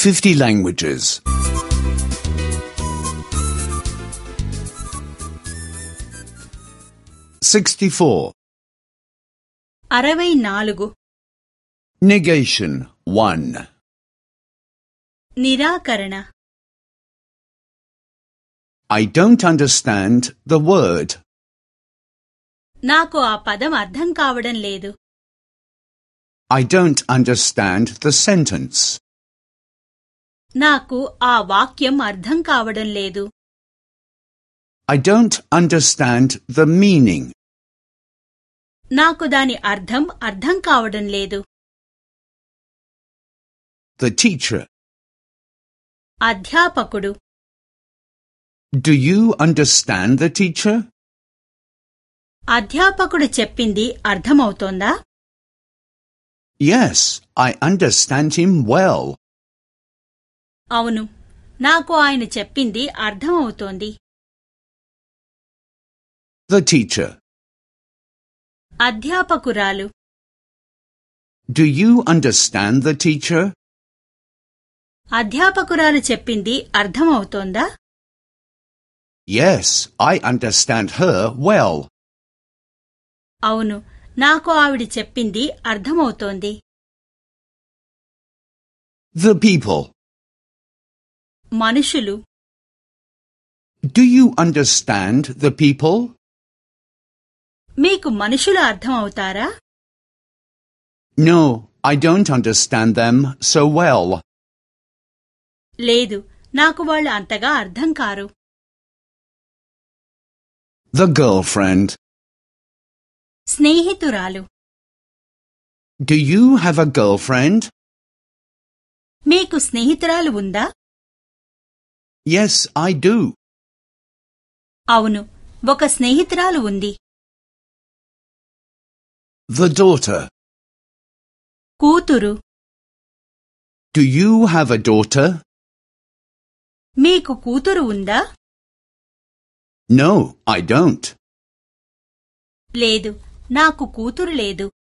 50 languages. 64. 64. Negation 1. నిరాకరణ. I don't understand the word. నాకు ఆ పదం అర్థం కావడం లేదు. I don't understand the sentence. నాకు ఆ వాక్యం అర్థం కావడం లేదు. I don't understand the meaning. నాకు దాని అర్థం కావడం లేదు. The teacher. అధ్యాపకుడు. Do you understand the teacher? అధ్యాపకుడు చెప్పింది అర్థమవుతోందా? Yes, I understand him well. అవును, నాకు ఆయన చెప్పింది అర్థమవుతోంది. The teacher. అధ్యాపకురాలు. Do you understand the teacher? అధ్యాపకురాలు చెప్పింది అర్థమవుతోందా? Yes, I understand her well. అవును, నాకు ఆవిడ చెప్పింది అర్థమవుతోంది. The people. మనుషులు. Do you understand the people? మీకు మనుషులు అర్థమవుతారా? No, I don't understand them so well. లేదు, నాకు వాళ్ళు అంతగా అర్థం కారు. The girlfriend. స్నేహితురాలు. Do you have a girlfriend? మీకు స్నేహితురాలు ఉందా? Yes, I do. అవును, ఒక స్నేహితురాలు ఉంది. The daughter. కూతురు. Do you have a daughter? మీకు కూతురు ఉందా? No, I don't. లేదు, నాకు కూతురు లేదు.